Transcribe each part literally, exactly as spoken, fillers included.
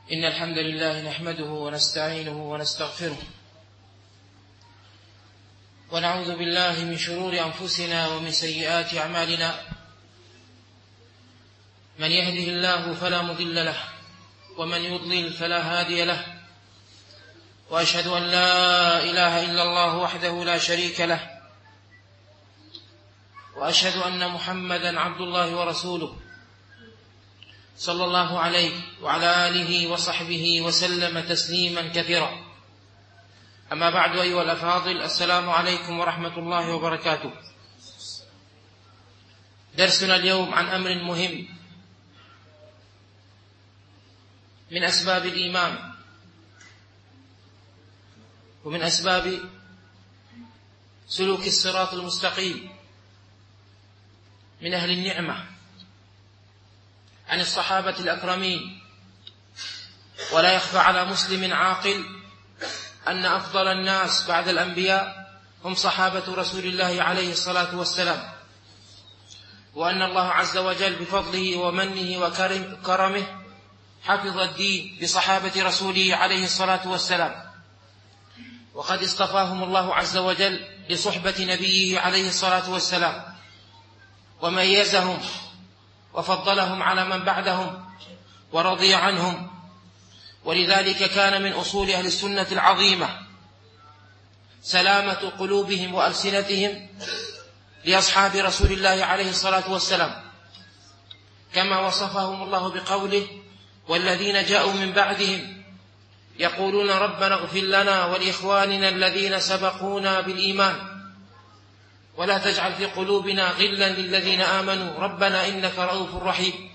إن الحمد لله نحمده ونستعينه ونستغفره ونعوذ بالله من شرور أنفسنا ومن سيئات أعمالنا. من يهده الله فلا مضل له ومن يضلل فلا هادي له، وأشهد أن لا إله إلا الله وحده لا شريك له، وأشهد أن محمدا عبد الله ورسوله صلى الله عليه وعلى آله وصحبه وسلم تسليما كثيرا. أما بعد، أيها الأفاضل، السلام عليكم ورحمة الله وبركاته. درسنا اليوم عن أمر مهم من أسباب الإيمان ومن أسباب سلوك الصراط المستقيم من أهل النعمة، عن الصحابة الأكرمين. ولا يخفى على مسلم عاقل أن أفضل الناس بعد الأنبياء هم صحابة رسول الله عليه الصلاة والسلام، وأن الله عز وجل بفضله ومنه وكرمه حفظ الدين بصحابة رسوله عليه الصلاة والسلام، وقد اصطفاهم الله عز وجل لصحبة نبيه عليه الصلاة والسلام، وميزهم وفضلهم على من بعدهم ورضي عنهم. ولذلك كان من أصول أهل السنة العظيمة سلامة قلوبهم وألسنتهم لأصحاب رسول الله عليه الصلاة والسلام، كما وصفهم الله بقوله: والذين جاءوا من بعدهم يقولون ربنا اغفر لنا ولإخواننا الذين سبقونا بالإيمان ولا تجعل في قلوبنا غلا للذين آمنوا ربنا إنك رؤوف رحيم.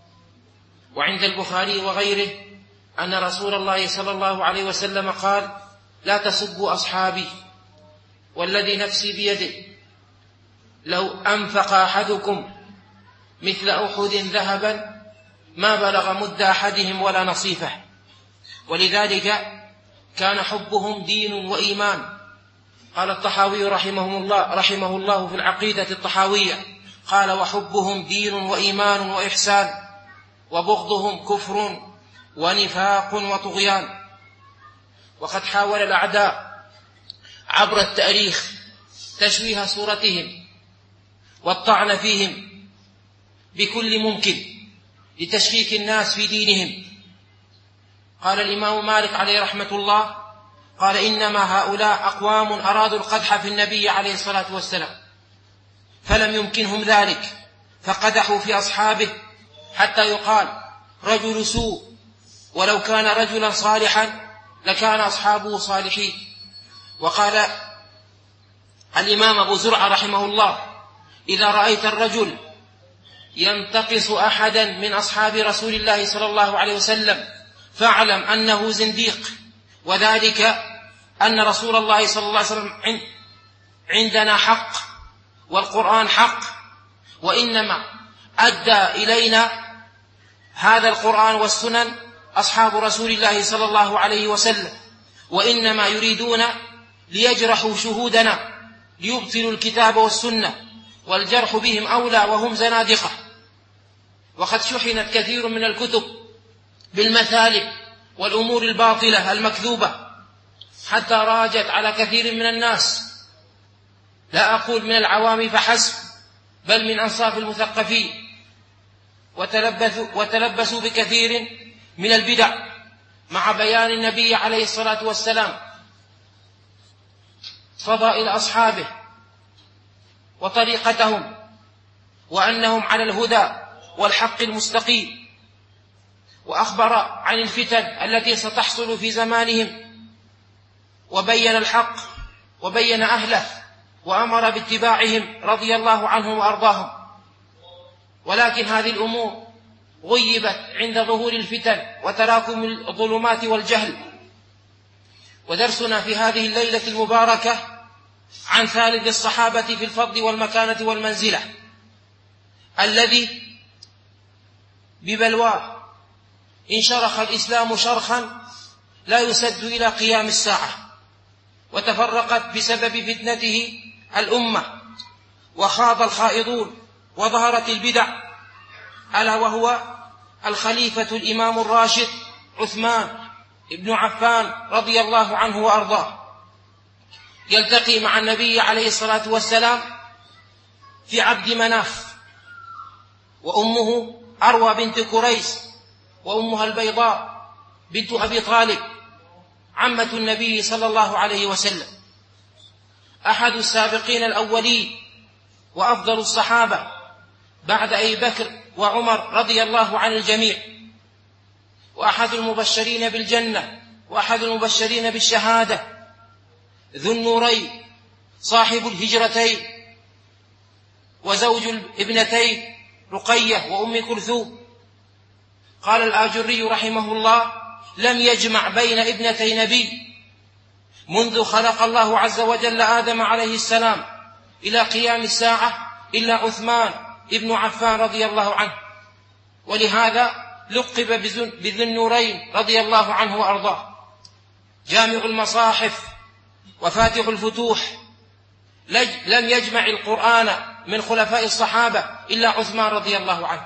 وعند البخاري وغيره أن رسول الله صلى الله عليه وسلم قال: لا تسبوا أصحابي والذي نفسي بيده لو أنفق أحدكم مثل أحد ذهبا ما بلغ مد أحدهم ولا نصيفه. ولذلك كان حبهم دين وإيمان. قال الطحاوي رحمه الله رحمه الله في العقيدة الطحاوية، قال: وحبهم دين وإيمان وإحسان، وبغضهم كفر ونفاق وطغيان. وقد حاول الأعداء عبر التاريخ تشويه صورتهم والطعن فيهم بكل ممكن لتشكيك الناس في دينهم. قال الإمام مالك عليه رحمة الله: قال: إنما هؤلاء أقوام أرادوا القدح في النبي عليه الصلاة والسلام فلم يمكنهم ذلك، فقدحوا في أصحابه حتى يقال رجل سوء، ولو كان رجلا صالحا لكان أصحابه صالحين. وقال الإمام أبو زرعة رحمه الله: إذا رأيت الرجل ينتقص أحدا من أصحاب رسول الله صلى الله عليه وسلم فاعلم أنه زنديق، وذلك أن رسول الله صلى الله عليه وسلم عندنا حق والقرآن حق، وإنما أدى إلينا هذا القرآن والسنن أصحاب رسول الله صلى الله عليه وسلم، وإنما يريدون ليجرحوا شهودنا ليبطلوا الكتاب والسنة، والجرح بهم أولى وهم زنادقة. وقد شحنت كثير من الكتب بالمثالب والأمور الباطلة المكذوبة حتى راجت على كثير من الناس، لا أقول من العوام فحسب، بل من أنصاف المثقفين، وتلبسوا, وتلبسوا بكثير من البدع مع بيان النبي عليه الصلاة والسلام فضائل أصحابه وطريقتهم، وأنهم على الهدى والحق المستقيم، وأخبر عن الفتن التي ستحصل في زمانهم، وبين الحق وبين أهله وأمر باتباعهم رضي الله عنهم وأرضاهم. ولكن هذه الأمور غيبت عند ظهور الفتن وتراكم الظلمات والجهل. ودرسنا في هذه الليلة المباركة عن ثالث الصحابة في الفضل والمكانة والمنزلة، الذي ببلواه انشرخ الإسلام شرخا لا يسد إلى قيام الساعة، وتفرقت بسبب فتنته الأمة، وخاض الخائضون وظهرت البدع، ألا وهو الخليفة الإمام الراشد عثمان بن عفان رضي الله عنه وأرضاه يلتقي مع النبي عليه الصلاة والسلام في عبد مناف، وأمه أروى بنت كريس، وأمها البيضاء بنت أبي طالب عمة النبي صلى الله عليه وسلم، أحد السابقين الأولين وأفضل الصحابة بعد أبي بكر وعمر رضي الله عن الجميع، وأحد المبشرين بالجنة وأحد المبشرين بالشهادة، ذو النورين صاحب الهجرتين وزوج الابنتين رقية وأم كلثوم. قال الآجري رحمه الله: لم يجمع بين ابنتي نبي منذ خلق الله عز وجل آدم عليه السلام إلى قيام الساعة إلا عثمان ابن عفان رضي الله عنه، ولهذا لقب بذي النورين رضي الله عنه وأرضاه. جامع المصاحف وفاتح الفتوح، لم يجمع القرآن من خلفاء الصحابة إلا عثمان رضي الله عنه.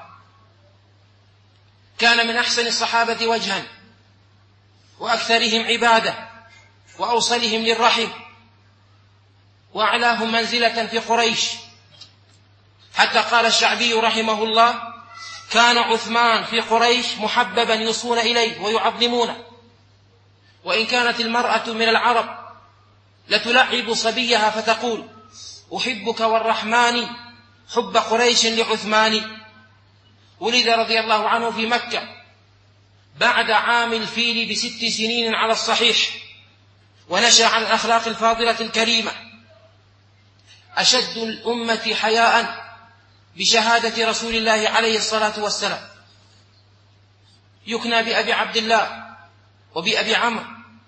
كان من أحسن الصحابة وجها وأكثرهم عبادة وأوصلهم للرحم وأعلاهم منزلة في قريش، حتى قال الشعبي رحمه الله: كان عثمان في قريش محببا يصون إليه ويعظمونه، وإن كانت المرأة من العرب لتلعب صبيها فتقول: أحبك والرحمن حب قريش لعثمان. ولد رضي الله عنه في مكة بعد عام الفيل بست سنين على الصحيح، ونشأ على الأخلاق الفاضلة الكريمة، أشد الأمة حياء بشهادة رسول الله عليه الصلاة والسلام، يكنى بأبي عبد الله وبأبي عمرو،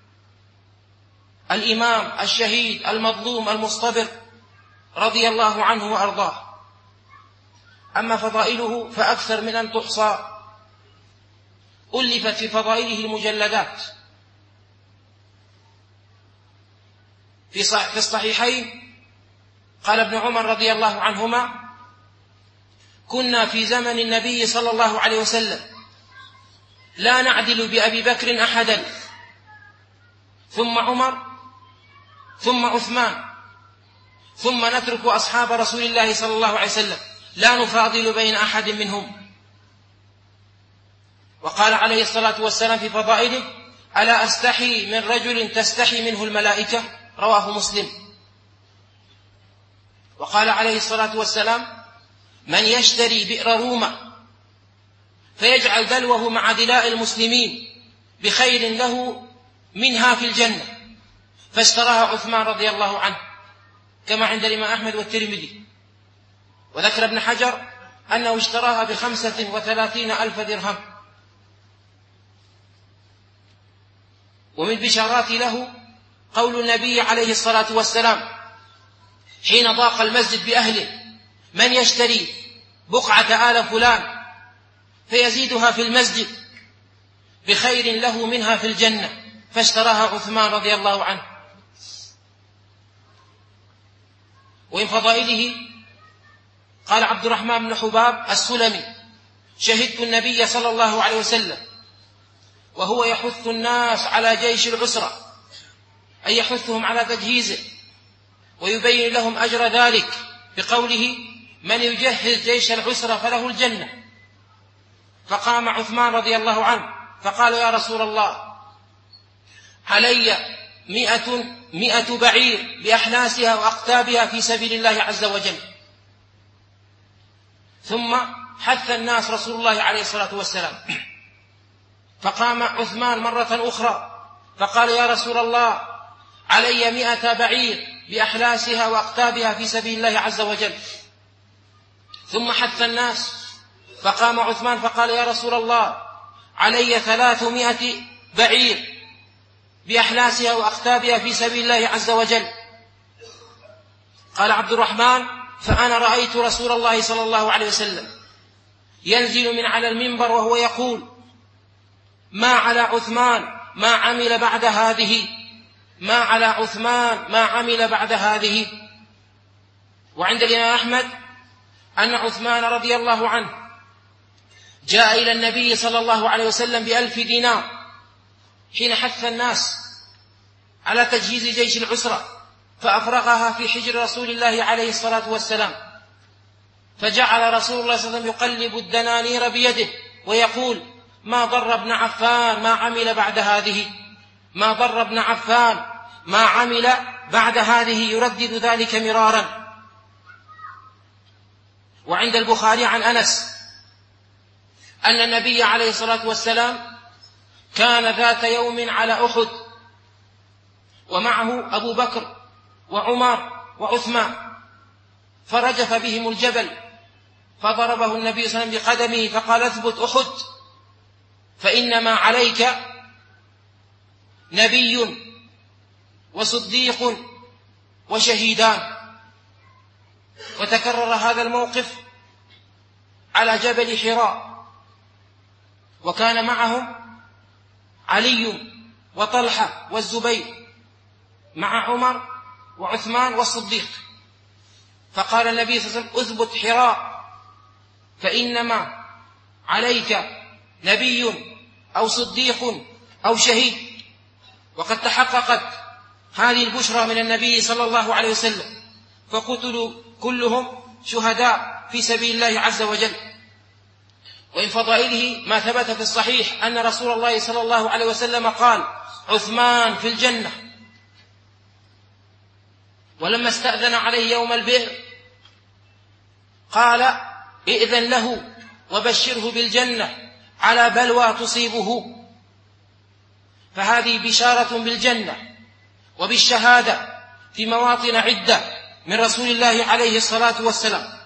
الإمام الشهيد المظلوم المصطبر رضي الله عنه وأرضاه. أما فضائله فأكثر من أن تحصى، ألفت في فضائله المجلدات. في الصحيحين قال ابن عمر رضي الله عنهما: كنا في زمن النبي صلى الله عليه وسلم لا نعدل بأبي بكر أحدا، ثم عمر، ثم عثمان، ثم نترك أصحاب رسول الله صلى الله عليه وسلم، لا نفاضل بين أحد منهم. وقال عليه الصلاة والسلام في فضائله: ألا أستحي من رجل تستحي منه الملائكة، رواه مسلم. وقال عليه الصلاة والسلام: من يشتري بئر روما فيجعل دلوه مع دلاء المسلمين بخير له منها في الجنة، فاشتراها عثمان رضي الله عنه، كما عند الإمام أحمد والترمذي. وذكر ابن حجر أنه اشتراها بخمسة وثلاثين ألف درهم. ومن بشارات له قول النبي عليه الصلاة والسلام حين ضاق المسجد بأهله: من يشتري بقعة آل فلان فيزيدها في المسجد بخير له منها في الجنة، فاشتراها عثمان رضي الله عنه. ومن فضائله قال عبد الرحمن بن حباب السلمي: شهدت النبي صلى الله عليه وسلم وهو يحث الناس على جيش العسرة، أي يحثهم على تجهيزه ويبين لهم أجر ذلك بقوله: من يجهز جيش العسرة فله الجنة. فقام عثمان رضي الله عنه فقال: يا رسول الله، علي مئة, مئة بعير بأحلاسها وأقتابها في سبيل الله عز وجل. ثم حث الناس رسول الله عليه الصلاة والسلام، فقام عثمان مرة أخرى فقال: يا رسول الله، علي مئة بعير بأحلاسها وأقتابها في سبيل الله عز وجل. ثم حث الناس فقام عثمان فقال: يا رسول الله، علي ثلاثمائة بعير بأحلاسها وأقتابها في سبيل الله عز وجل. قال عبد الرحمن: فأنا رأيت رسول الله صلى الله عليه وسلم ينزل من على المنبر وهو يقول: ما على عثمان ما عمل بعد هذه، ما على عثمان ما عمل بعد هذه. وعند الإمام أحمد أن عثمان رضي الله عنه جاء إلى النبي صلى الله عليه وسلم بألف دينار حين حث الناس على تجهيز جيش العسرة فأفرغها في حجر رسول الله عليه الصلاة والسلام، فجعل رسول الله صلى الله عليه وسلم يقلب الدنانير بيده ويقول: ما ضر ابن عفان ما عمل بعد هذه، ما ضر ابن عفان ما عمل بعد هذه، يردد ذلك مرارا. وعند البخاري عن أنس أن النبي عليه الصلاة والسلام كان ذات يوم على أحد ومعه أبو بكر وعمر وعثمان، فرجف بهم الجبل، فضربه النبي صلى الله عليه وسلم بقدمه فقال: اثبت أحد فإنما عليك نبي وصديق وشهيدان. وتكرر هذا الموقف على جبل حراء، وكان معهم علي وطلحة والزبير مع عمر وعثمان والصديق. فقال النبي صلى الله عليه وسلم: اثبت حراء فإنما عليك نبي أو صديق أو شهيد. وقد تحققت هذه البشرى من النبي صلى الله عليه وسلم، فقتلوا كلهم شهداء في سبيل الله عز وجل. وإن فضائله ما ثبت في الصحيح أن رسول الله صلى الله عليه وسلم قال: عثمان في الجنة. ولما استأذن عليه يوم البئر قال: ائذن له وبشره بالجنة على بلوى تصيبه. فهذه بشارة بالجنة وبالشهادة في مواطن عدة من رسول الله عليه الصلاة والسلام.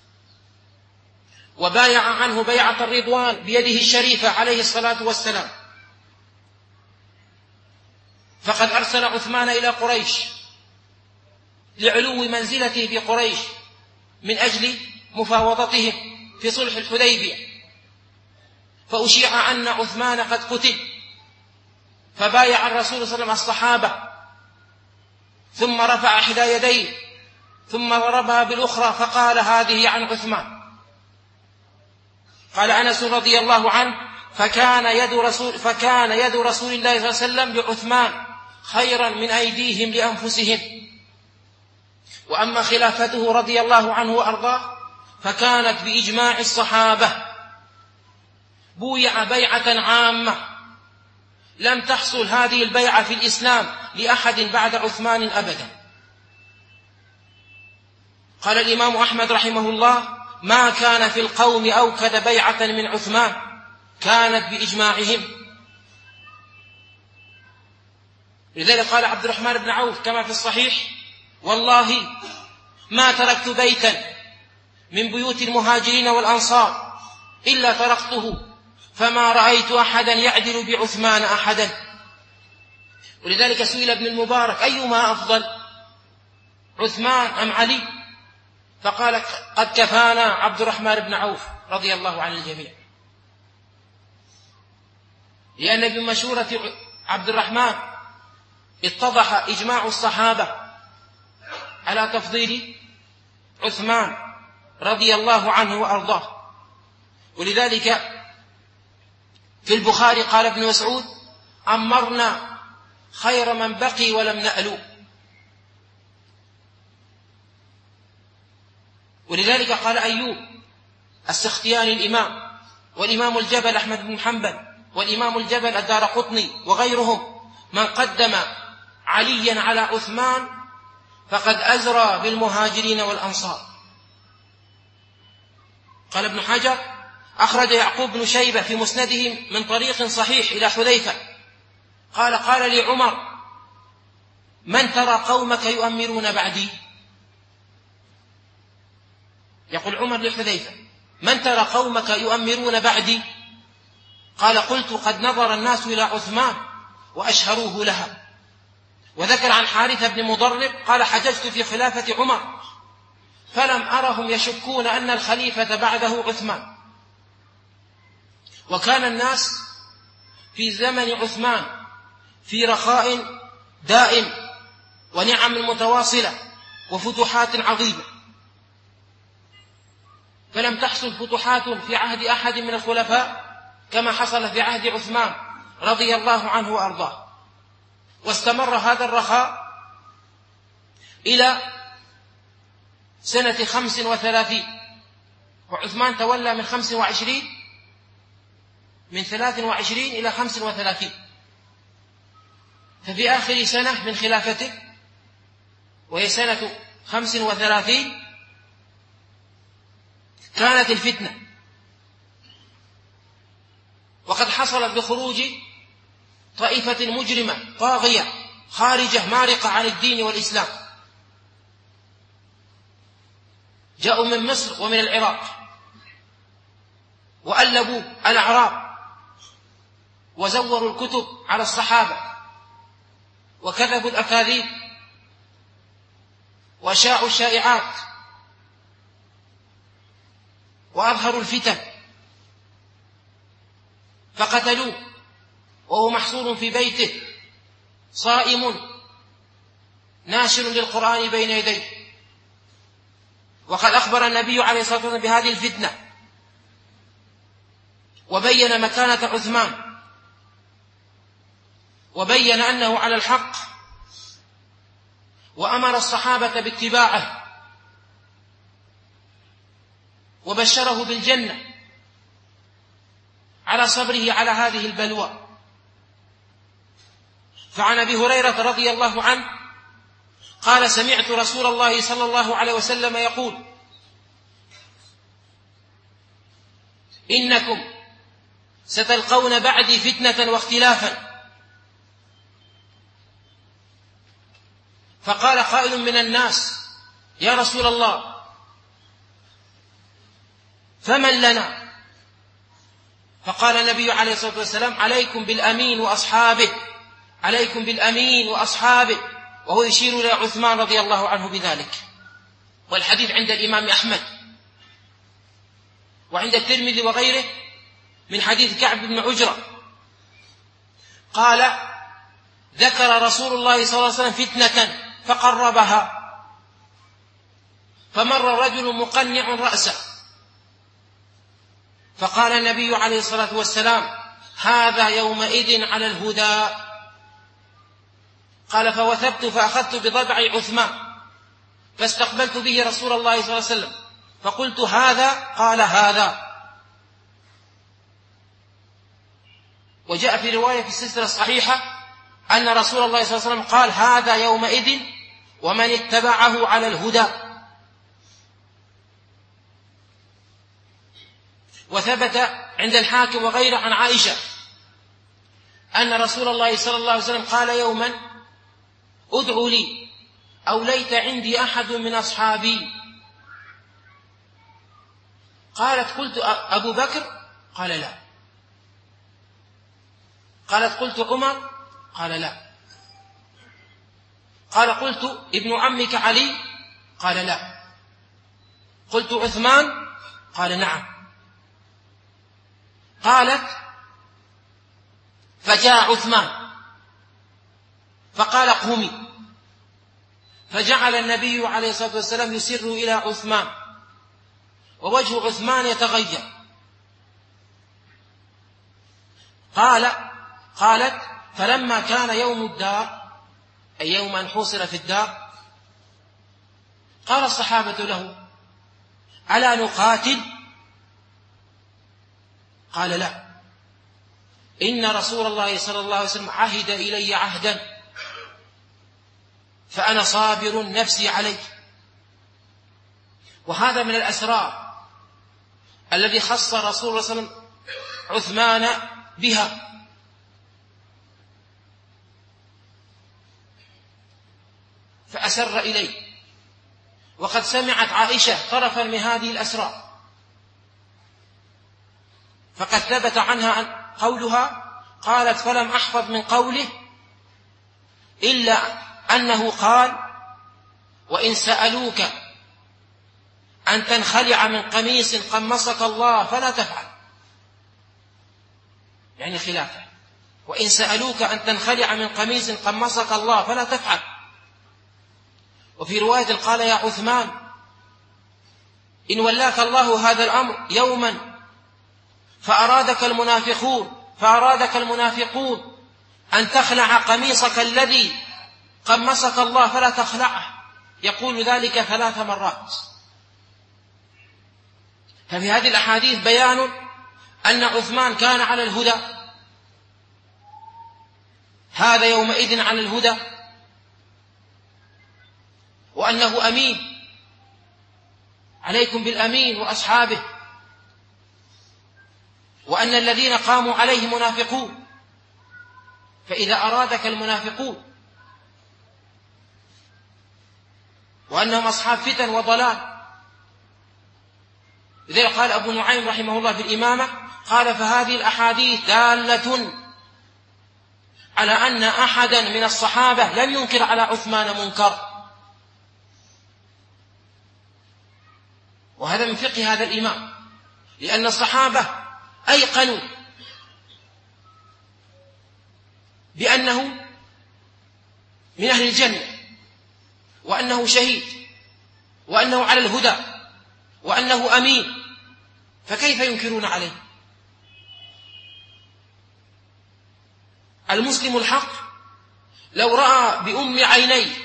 وبايع عنه بيعة الرضوان بيده الشريفة عليه الصلاة والسلام. فقد أرسل عثمان إلى قريش لعلو منزلته في قريش من أجل مفاوضتهم في صلح الحديبية، فأشيع أن عثمان قد قتل، فبايع الرسول صلى الله عليه وسلم الصحابة، ثم رفع إحدى يديه ثم ضربها بالأخرى فقال: هذه عن عثمان. قال أنس رضي الله عنه: فكان يد رسول, فكان يد رسول الله صلى الله عليه وسلم لعثمان خيرا من أيديهم لأنفسهم. وأما خلافته رضي الله عنه وأرضاه فكانت بإجماع الصحابة، بويع بيعة عامة لم تحصل هذه البيعة في الإسلام لأحد بعد عثمان أبدا. قال الإمام أحمد رحمه الله: ما كان في القوم أوكد بيعة من عثمان، كانت بإجماعهم. لذلك قال عبد الرحمن بن عوف كما في الصحيح: والله ما تركت بيتا من بيوت المهاجرين والأنصار إلا تركته، فما رأيت أحدا يعدل بعثمان أحدا. ولذلك سئل ابن المبارك: أيما أفضل، عثمان أم علي؟ فقال: قد كفانا عبد الرحمن بن عوف رضي الله عن الجميع. لأن بمشورة عبد الرحمن اتضح إجماع الصحابة على تفضيل عثمان رضي الله عنه وأرضاه. ولذلك في البخاري قال ابن مسعود: أمرنا خير من بقي ولم نألو. ولذلك قال أيوب السختياني الإمام، والإمام الجبل أحمد بن حنبل، والإمام الجبل الدارقطني وغيرهم: من قدم عليا على عثمان فقد أزرى بالمهاجرين والأنصار. قال ابن حجر: أخرج يعقوب بن شيبة في مسنده من طريق صحيح إلى حذيفة قال: قال لي عمر: من ترى قومك يؤمرون بعدي؟ يقول عمر لحذيفة: من ترى قومك يؤمرون بعدي؟ قال: قلت: قد نظر الناس إلى عثمان وأشهروه لها. وذكر عن حارثة بن مضرب قال: حججت في خلافة عمر فلم أرهم يشكون أن الخليفة بعده عثمان. وكان الناس في زمن عثمان في رخاء دائم ونعم متواصلة وفتوحات عظيمة، فلم تحصل فتوحات في عهد أحد من الخلفاء كما حصل في عهد عثمان رضي الله عنه وأرضاه، واستمر هذا الرخاء إلى سنة خمس وثلاثين، وعثمان تولى من خمس وعشرين من ثلاث وعشرين إلى خمس وثلاثين. ففي آخر سنة من خلافته وهي سنة خمس وثلاثين كانت الفتنة، وقد حصلت بخروج طائفة مجرمة طاغية خارجة مارقة عن الدين والإسلام، جاءوا من مصر ومن العراق وألبوا الأعراب وزوروا الكتب على الصحابة وكذبوا الأكاذيب وأشاعوا الشائعات وأظهروا الفتن، فقتلوه وهو محصور في بيته صائم ناشر للقرآن بين يديه. وقد أخبر النبي عليه الصلاة والسلام بهذه الفتنة وبين مكانة عثمان وبين أنه على الحق، وأمر الصحابة باتباعه وبشره بالجنة على صبره على هذه البلوى. فعن أبي هريرة رضي الله عنه قال: سمعت رسول الله صلى الله عليه وسلم يقول: إنكم ستلقون بعدي فتنة واختلافا. فقال قائل من الناس: يا رسول الله، فمن لنا؟ فقال النبي عليه الصلاة والسلام: عليكم بالأمين وأصحابه، عليكم بالأمين وأصحابه، وهو يشير إلى عثمان رضي الله عنه بذلك. والحديث عند الإمام أحمد وعند الترمذي وغيره من حديث كعب بن عجرة قال: ذكر رسول الله صلى الله عليه وسلم فتنة فقربها، فمر رجل مقنع رأسه، فقال النبي عليه الصلاة والسلام: هذا يومئذ على الهدى. قال: فوثبت فأخذت بضبع عثمان فاستقبلت به رسول الله صلى الله عليه وسلم فقلت: هذا؟ قال: هذا. وجاء في رواية في السلسلة الصحيحة أن رسول الله صلى الله عليه وسلم قال: هذا يومئذ ومن اتبعه على الهدى. وثبت عند الحاكم وغيره عن عائشة أن رسول الله صلى الله عليه وسلم قال يوما: ادعوا لي أو ليت عندي أحد من أصحابي. قالت: قلت أبو بكر؟ قال: لا. قالت: قلت عمر؟ قال: لا. قال: قلت ابن عمك علي؟ قال: لا. قلت عثمان؟ قال: نعم. قالت: فجاء عثمان فقال: قومي. فجعل النبي عليه الصلاة والسلام يسر إلى عثمان ووجه عثمان يتغير. قال قالت: فلما كان يوم الدار، أي يوم أن حوصر في الدار، قال الصحابة له: ألا نقاتل؟ قال: لا، إن رسول الله صلى الله عليه وسلم عهد إلي عهدا فأنا صابر نفسي عليه. وهذا من الأسرار الذي خص رسول الله صلى الله عليه وسلم عثمان بها. فأسر إليه، وقد سمعت عائشة طرفا من هذه الأسرار، فقد ثبت عنها قولها قالت: فلم أحفظ من قوله إلا أنه قال: وإن سألوك أن تنخلع من قميص قمصك الله فلا تفعل، يعني خلافه. وإن سألوك أن تنخلع من قميص قمصك الله فلا تفعل. وفي رواية قال: يا عثمان، إن ولاك الله هذا الأمر يوما فأرادك المنافقون فأرادك المنافقون أن تخلع قميصك الذي قمصك الله فلا تخلعه، يقول ذلك ثلاث مرات. ففي هذه الأحاديث بيان أن عثمان كان على الهدى، هذا يومئذ على الهدى، وأنه أمين، عليكم بالأمين وأصحابه، وأن الذين قاموا عليه منافقون، فإذا أرادك المنافقون وأنهم أصحاب فتن وضلال. لذلك قال أبو نعيم رحمه الله في الإمامة، قال فهذه الأحاديث دالة على أن أحدا من الصحابة لم ينكر على عثمان منكر. وهذا من فقه هذا الإمام، لأن الصحابة أيقنوا بأنه من أهل الجنة، وأنه شهيد، وأنه على الهدى، وأنه أمين، فكيف ينكرون عليه؟ المسلم الحق لو رأى بأم عينيه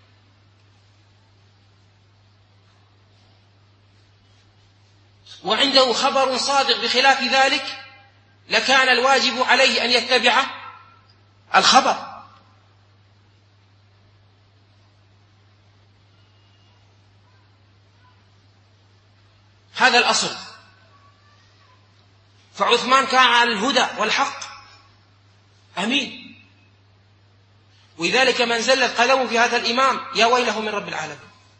وعنده خبر صادق بخلاف ذلك لكان الواجب عليه أن يتبع الخبر. هذا الأصل. فعثمان كان على الهدى والحق أمين، ولذلك من زلت قدمه في هذا الإمام يا ويله من رب العالمين،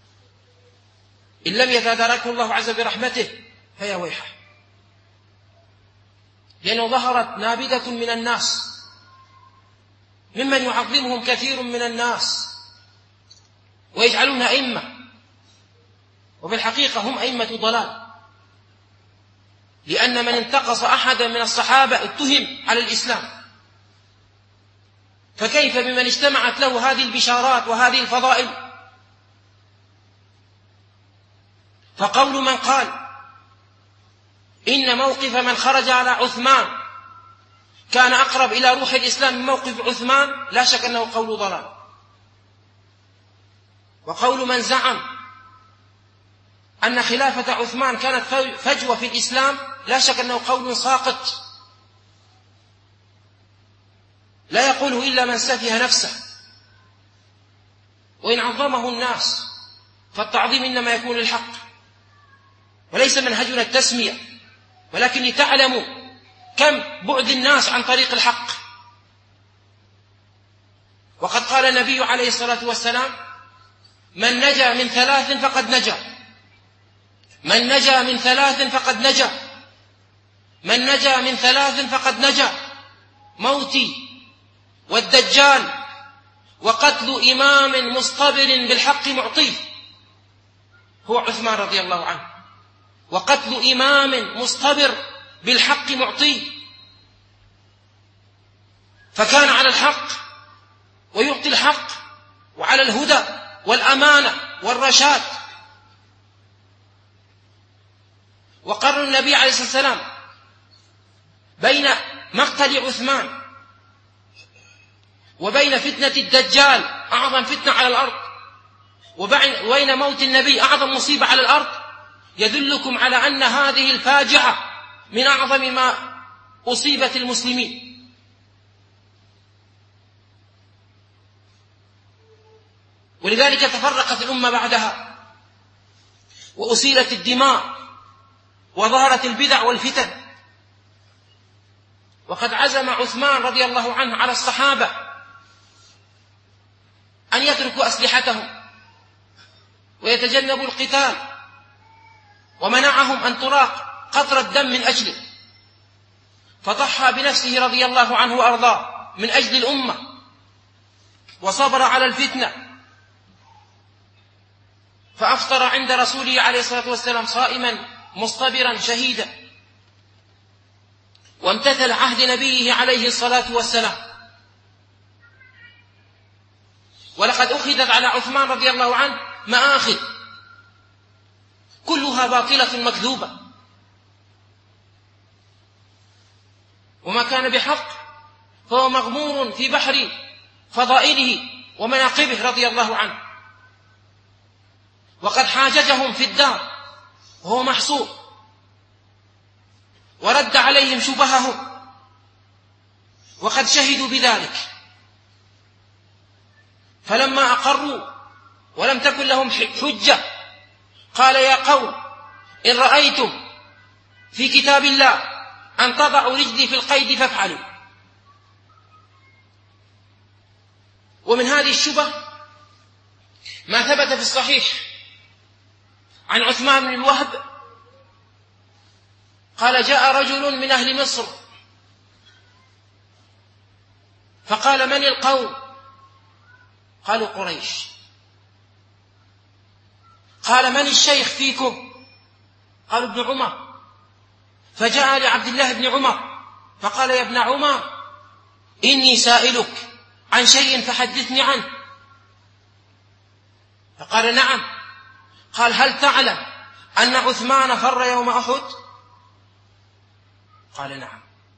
إن لم يتداركه الله عز برحمته فيا ويحه، لأنه ظهرت نابذة من الناس ممن يعظمهم كثير من الناس ويجعلون أئمة، وفي الحقيقة هم أئمة ضلال، لأن من انتقص أحدا من الصحابة اتهم على الإسلام، فكيف بمن اجتمعت له هذه البشارات وهذه الفضائل؟ فقول من قال إن موقف من خرج على عثمان كان أقرب إلى روح الإسلام من موقف عثمان لا شك أنه قول ضلال. وقول من زعم أن خلافة عثمان كانت فجوة في الإسلام لا شك أنه قول ساقط لا يقوله إلا من سفه نفسه، وإن عظمه الناس فالتعظيم إنما يكون للحق، وليس منهجنا التسمية، ولكن لتعلموا كم بعد الناس عن طريق الحق. وقد قال النبي عليه الصلاة والسلام من نجا من ثلاث فقد نجا، من نجا من ثلاث فقد نجا، من نجا من ثلاث فقد نجا: موتي والدجال وقتل إمام مصطبر بالحق معطيه، هو عثمان رضي الله عنه، وقتل إمام مصطبر بالحق معطيه، فكان على الحق ويعطي الحق وعلى الهدى والأمانة والرشاد. وقرن النبي عليه الصلاة والسلام بين مقتل عثمان وبين فتنة الدجال أعظم فتنة على الأرض، وبين موت النبي أعظم مصيبة على الأرض، يدلكم على أن هذه الفاجعة من أعظم ما أصيبت المسلمين. ولذلك تفرقت الأمة بعدها، وأسيلت الدماء، وظهرت البدع والفتن. وقد عزم عثمان رضي الله عنه على الصحابة أن يتركوا أسلحتهم ويتجنبوا القتال، ومنعهم أن تراق قطرة دم من أجله، فضحى بنفسه رضي الله عنه وأرضاه من أجل الأمة، وصبر على الفتنة، فأفطر عند رسوله عليه الصلاة والسلام صائما مصطبرا شهيدا، وامتثل عهد نبيه عليه الصلاة والسلام. ولقد أخذت على عثمان رضي الله عنه مآخذ كلها باطلة مكذوبة، وما كان بحق فهو مغمور في بحر فضائله ومناقبه رضي الله عنه، وقد حاججهم في الدار وهو محصور، ورد عليهم شبههم وقد شهدوا بذلك، فلما أقروا ولم تكن لهم حجة قال: يا قوم إن رأيتم في كتاب الله أن تضعوا رجلي في القيد فافعلوا. ومن هذه الشبه ما ثبت في الصحيح عن عثمان بن الوهب قال: جاء رجل من أهل مصر فقال: من القوم؟ قالوا: قريش. قال: من الشيخ فيكم؟ قالوا: ابن عمر. فجاء لعبد الله بن عمر فقال: يا ابن عمر إني سائلك عن شيء فحدثني عنه. فقال: نعم. قال: هل تعلم أن عثمان فر يوم أحد؟ قال: نعم.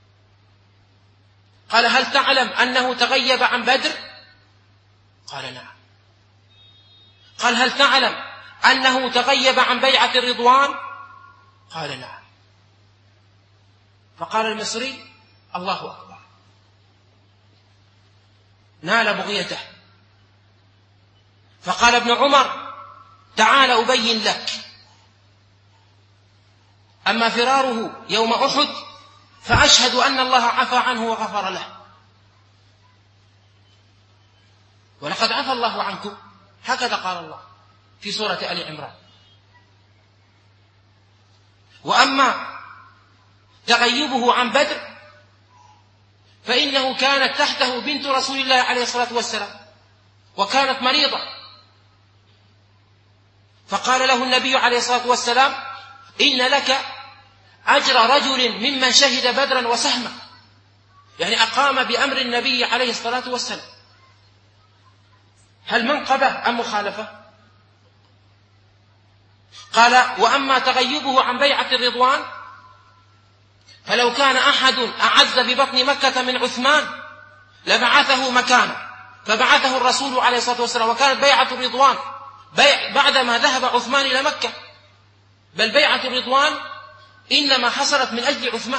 قال: هل تعلم أنه تغيب عن بدر؟ قال: نعم. قال: هل تعلم أنه تغيب عن بيعة الرضوان؟ قال: نعم. فقال المصري: الله أكبر، نال بغيته. فقال ابن عمر: تعال أبين لك، أما فراره يوم أحد فأشهد أن الله عفى عنه وغفر له، ولقد عفى الله عنكم، هكذا قال الله في سورة آل عمران. وأما تغيبه عن بدر فإنه كانت تحته بنت رسول الله عليه الصلاة والسلام وكانت مريضة، فقال له النبي عليه الصلاة والسلام: إن لك أجر رجل ممن شهد بدرا وسهما، يعني أقام بأمر النبي عليه الصلاة والسلام. هل منقبة أم مخالفة؟ قال: وأما تغيبه عن بيعة الرضوان فلو كان أحد أعز ببطن مكة من عثمان لبعثه مكانه، فبعثه الرسول عليه الصلاة والسلام، وكانت بيعة الرضوان بيع بعدما ذهب عثمان إلى مكة، بل بيعة الرضوان إنما حصلت من أجل عثمان.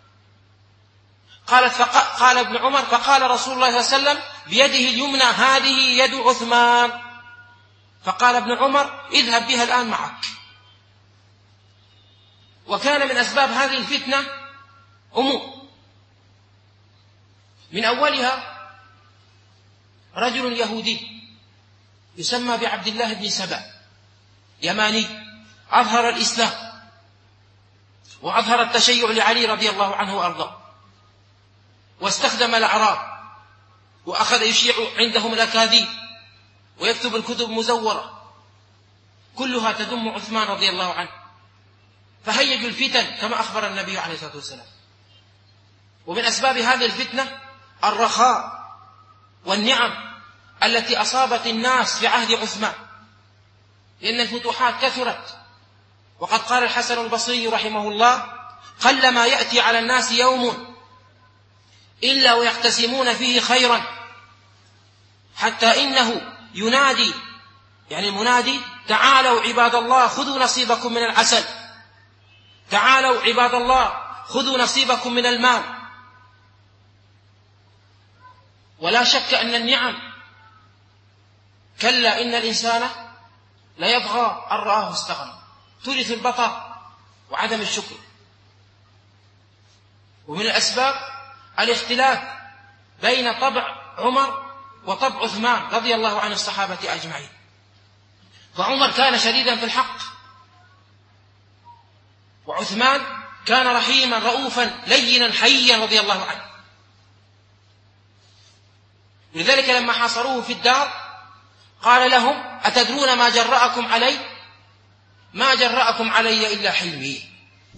قالت فق... قال ابن عمر: فقال رسول الله صلى الله عليه وسلم بيده اليمنى: هذه يد عثمان. فقال ابن عمر: اذهب بها الآن معك. وكان من أسباب هذه الفتنة أمور، من أولها رجل يهودي يسمى بعبد الله بن سبأ، يماني، أظهر الإسلام وأظهر التشيع لعلي رضي الله عنه وأرضاه، واستخدم الأعراب وأخذ يشيع عندهم الأكاذيب ويكتب الكتب مزورة كلها تذم عثمان رضي الله عنه، فهيجوا الفتن كما أخبر النبي عليه الصلاة والسلام. ومن أسباب هذه الفتنة الرخاء والنعم التي أصابت الناس في عهد عثمان، لأن الفتوحات كثرت. وقد قال الحسن البصري رحمه الله: قلما يأتي على الناس يوم إلا ويقتسمون فيه خيرا، حتى إنه ينادي، يعني المنادي: تعالوا عباد الله خذوا نصيبكم من العسل، تعالوا عباد الله خذوا نصيبكم من المال. ولا شك أن النعم، كلا إن الإنسان ليطغى أن رآه استغنى، تورث البطر وعدم الشكر. ومن الأسباب الاختلاف بين طبع عمر وطبع عثمان رضي الله عن الصحابة أجمعين. فعمر كان شديدا في الحق، وعثمان كان رحيما رؤوفا لينا حييا رضي الله عنه. لذلك لما حاصروه في الدار قال لهم: أتدرون ما جرأكم علي؟ ما جرأكم علي إلا حلمي.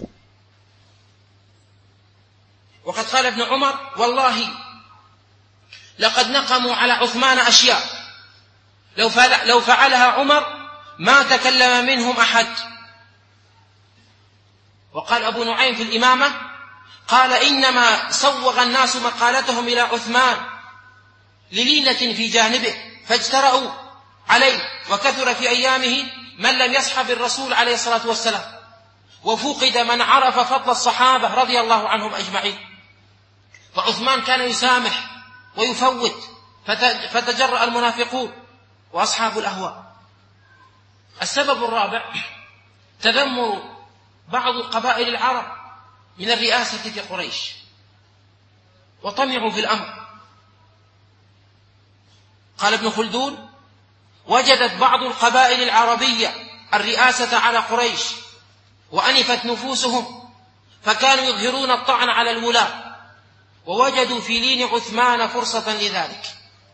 وقد قال ابن عمر: والله لقد نقموا على عثمان أشياء لو فعلها عمر ما تكلم منهم أحد. وقال أبو نعيم في الإمامة: قال إنما سوغ الناس مقالتهم إلى عثمان للينة في جانبه فاجترأوا عليه، وكثر في أيامه من لم يصحب الرسول عليه الصلاة والسلام، وفقد من عرف فضل الصحابة رضي الله عنهم أجمعين. فعثمان كان يسامح ويفوت، فتجرأ المنافقون وأصحاب الأهواء. السبب الرابع تذمر بعض قبائل العرب من الرئاسة في قريش، وطمعوا في الأمر. قال ابن خلدون: وجدت بعض القبائل العربية الرئاسة على قريش وأنفت نفوسهم، فكانوا يظهرون الطعن على الولاة، ووجدوا في لين عثمان فرصة لذلك.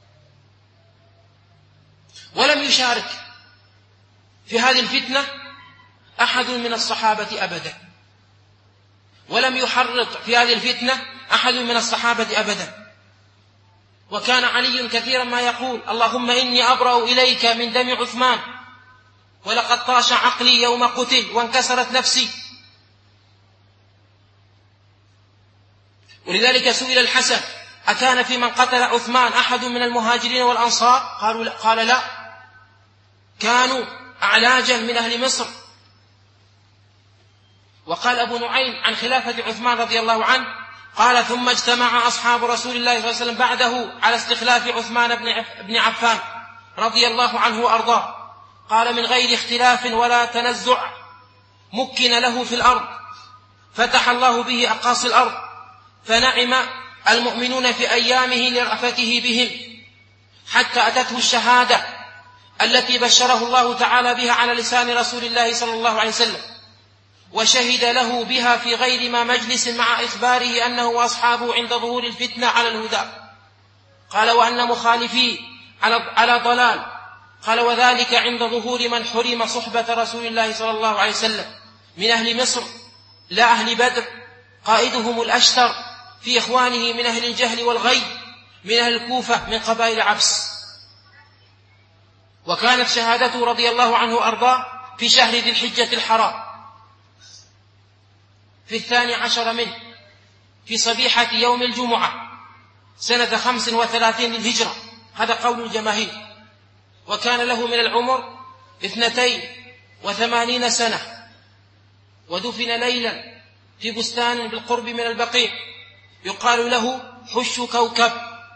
ولم يشارك في هذه الفتنة أحد من الصحابة أبدا، ولم يحرض في هذه الفتنة أحد من الصحابة أبدا. وكان علي كثيرا ما يقول: اللهم إني أبرأ إليك من دم عثمان، ولقد طاش عقلي يوم قتل وانكسرت نفسي. ولذلك سئل الحسن: أكان في من قتل عثمان أحد من المهاجرين والأنصار؟ قالوا قال لا، كانوا أعلاجا من أهل مصر. وقال أبو نعيم عن خلافة عثمان رضي الله عنه قال: ثم اجتمع أصحاب رسول الله صلى الله عليه وسلم بعده على استخلاف عثمان بن عفان رضي الله عنه وأرضاه. قال: من غير اختلاف ولا تنزع مكن له في الأرض، فتح الله به أقاصي الأرض، فنعم المؤمنون في أيامه لرأفته بهم، حتى أتته الشهادة التي بشره الله تعالى بها على لسان رسول الله صلى الله عليه وسلم، وشهد له بها في غير ما مجلس مع إخباره أنه وأصحابه عند ظهور الفتنة على الهدى. قال: وأن مخالفيه على ضلال. قال: وذلك عند ظهور من حرم صحبة رسول الله صلى الله عليه وسلم من أهل مصر لا أهل بدر، قائدهم الأشتر في إخوانه من أهل الجهل والغي من أهل الكوفة من قبائل عبس. وكانت شهادته رضي الله عنه وأرضاه في شهر ذي الحجة الحرام في الثاني عشر منه، في صبيحة يوم الجمعة سنة خمس وثلاثين للهجرة، هذا قول الجماهير. وكان له من العمر اثنتين وثمانين سنة، ودفن ليلا في بستان بالقرب من البقيع يقال له حش كوكب.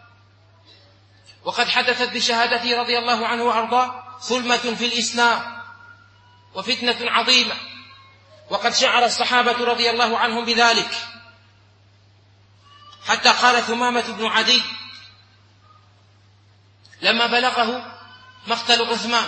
وقد حدثت بشهادته رضي الله عنه وأرضاه ثلمة في الإسلام وفتنة عظيمة، وقد شعر الصحابة رضي الله عنهم بذلك، حتى قال ثمامة بن عدي لما بلغه مقتل عثمان،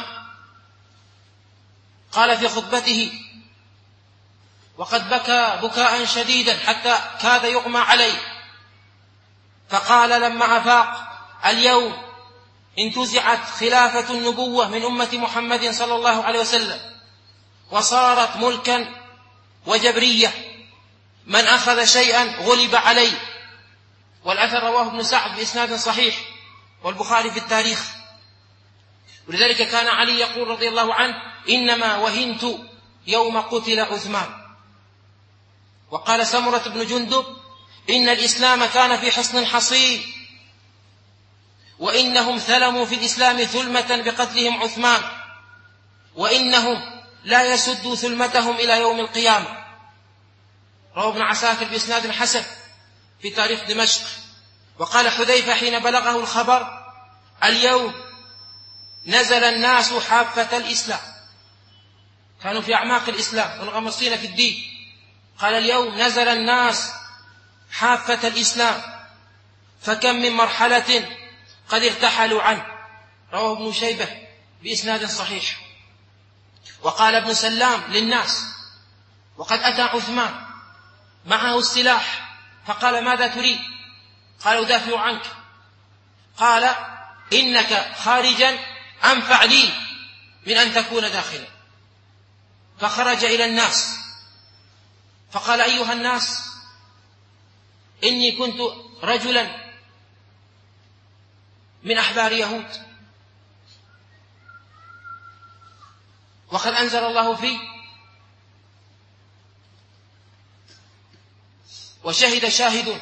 قال في خطبته وقد بكى بكاء شديدا حتى كاد يغمى عليه، فقال لما أفاق: اليوم انتزعت خلافة النبوة من أمة محمد صلى الله عليه وسلم، وصارت ملكا وجبرية، من أخذ شيئا غلب عليه. والأثر رواه ابن سعد بإسناد صحيح، والبخاري في التاريخ. ولذلك كان علي يقول رضي الله عنه: إنما وهنت يوم قتل عثمان. وقال سمرة بن جندب: إن الإسلام كان في حصن حصين، وإنهم ثلموا في الإسلام ثلمة بقتلهم عثمان، وإنهم لا يسدوا ثلمتهم إلى يوم القيامة. رواه ابن عساكر بإسناد حسن في تاريخ دمشق. وقال حذيفة حين بلغه الخبر: اليوم نزل الناس حافة الإسلام، كانوا في أعماق الإسلام منغمسين في الدين. قال: اليوم نزل الناس حافة الإسلام، فكم من مرحلة قد ارتحلوا عنه. رواه ابن شيبة بإسناد صحيح. وقال ابن سلام للناس: وقد أتى عثمان معه السلاح، فقال: ماذا تريد؟ قال: أدافع عنك. قال: إنك خارجا أنفع لي من أن تكون داخلا. فخرج إلى الناس فقال: أيها الناس، إني كنت رجلا من أحبار يهود، وقد أنزل الله في وشهد شاهد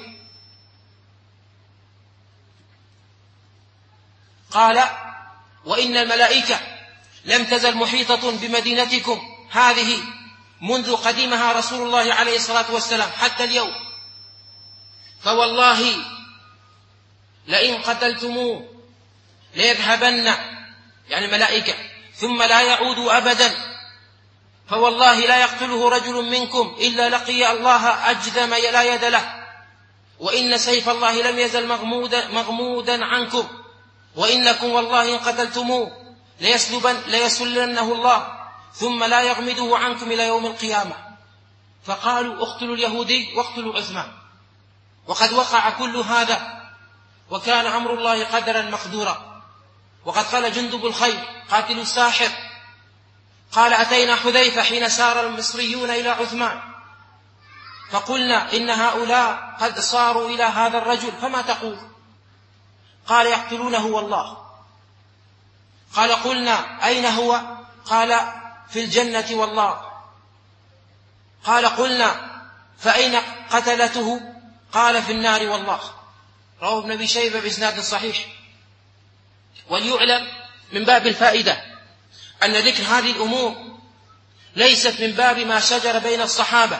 قال: وإن الملائكة لم تزل محيطة بمدينتكم هذه منذ قدمها رسول الله عليه الصلاة والسلام حتى اليوم، فوالله لئن قتلتموه ليذهبن، يعني الملائكة، ثم لا يعود أبدا، فوالله لا يقتله رجل منكم إلا لقي الله أجذم لا يد له، وإن سيف الله لم يزل مغمودا, مغمودا عنكم، وإنكم والله إن قتلتموه ليسلبن ليسلنه الله ثم لا يغمده عنكم إلى يوم القيامة. فقالوا: اقتلوا اليهودي واقتلوا عثمان. وقد وقع كل هذا، وكان أمر الله قدرا مقدورا. وقد قال جندب الخيل قاتل الساحر قال: أتينا حذيفة حين سار المصريون إلى عثمان فقلنا إن هؤلاء قد صاروا إلى هذا الرجل، فما تقول؟ قال: يقتلونه والله. قال: قلنا: أين هو؟ قال: في الجنة والله. قال: قلنا: فأين قتلته؟ قال: في النار والله. رواه ابن أبي شيبة بإسناد صحيح. وليعلم من باب الفائدة أن ذكر هذه الأمور ليست من باب ما شجر بين الصحابة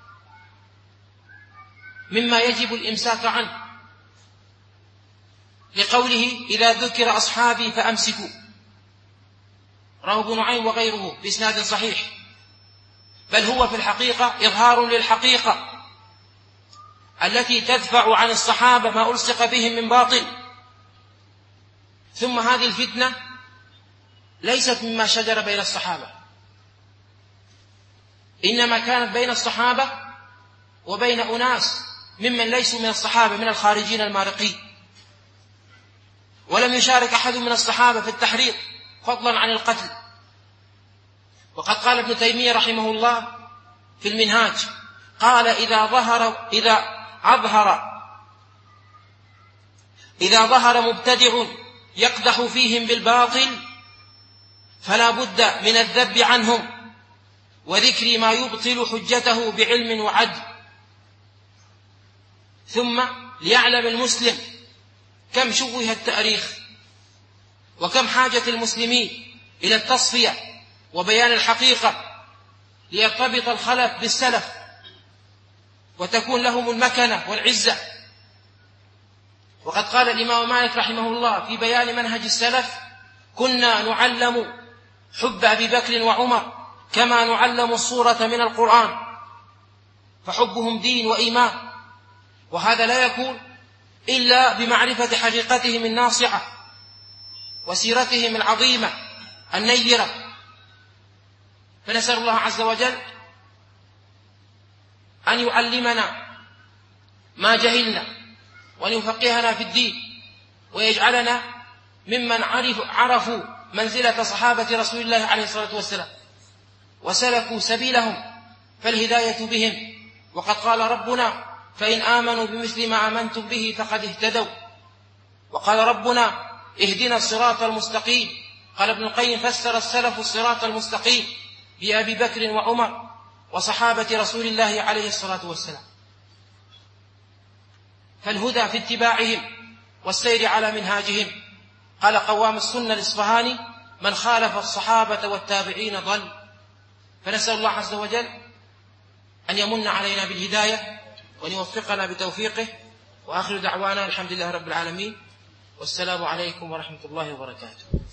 مما يجب الإمساك عنه، لقوله: إذا ذكر أصحابي فأمسكوا. رواه ابن نعيم وغيره بإسناد صحيح. بل هو في الحقيقة إظهار للحقيقة التي تدفع عن الصحابة ما ألصق بهم من باطل. ثم هذه الفتنة ليست مما شجر بين الصحابة، إنما كانت بين الصحابة وبين أناس ممن ليسوا من الصحابة من الخارجين المارقين، ولم يشارك أحد من الصحابة في التحريض فضلا عن القتل. وقد قال ابن تيمية رحمه الله في المنهاج، قال: إذا ظهر إذا أظهر إذا ظهر مبتدع يقدح فيهم بالباطل فلا بد من الذب عنهم وذكر ما يبطل حجته بعلم وعدل. ثم ليعلم المسلم كم شوه التاريخ، وكم حاجة المسلمين إلى التصفية وبيان الحقيقة ليرتبط الخلف بالسلف وتكون لهم المكنة والعزة. وقد قال الإمام مالك رحمه الله في بيان منهج السلف: كنا نعلم حب أبي بكر وعمر كما نعلم الصورة من القرآن، فحبهم دين وإيمان، وهذا لا يكون إلا بمعرفة حقيقتهم الناصعة وسيرتهم العظيمة النيرة. فنسأل الله عز وجل أن يعلمنا ما جهلنا وأن يفقهنا في الدين، ويجعلنا ممن عرفوا منزلة صحابة رسول الله عليه الصلاة والسلام وسلكوا سبيلهم، فالهداية بهم. وقد قال ربنا: فإن آمنوا بمثل ما آمنتم به فقد اهتدوا. وقال ربنا: اهدنا الصراط المستقيم. قال ابن القيم: فسر السلف الصراط المستقيم بأبي بكر وعمر وصحابة رسول الله عليه الصلاة والسلام. فالهدى في اتباعهم والسير على منهاجهم. قال قوام السنة الإصفهاني: من خالف الصحابة والتابعين ضل. فنسأل الله عز وجل أن يمن علينا بالهداية وأن يوفقنا بتوفيقه. وآخر دعوانا الحمد لله رب العالمين، والسلام عليكم ورحمة الله وبركاته.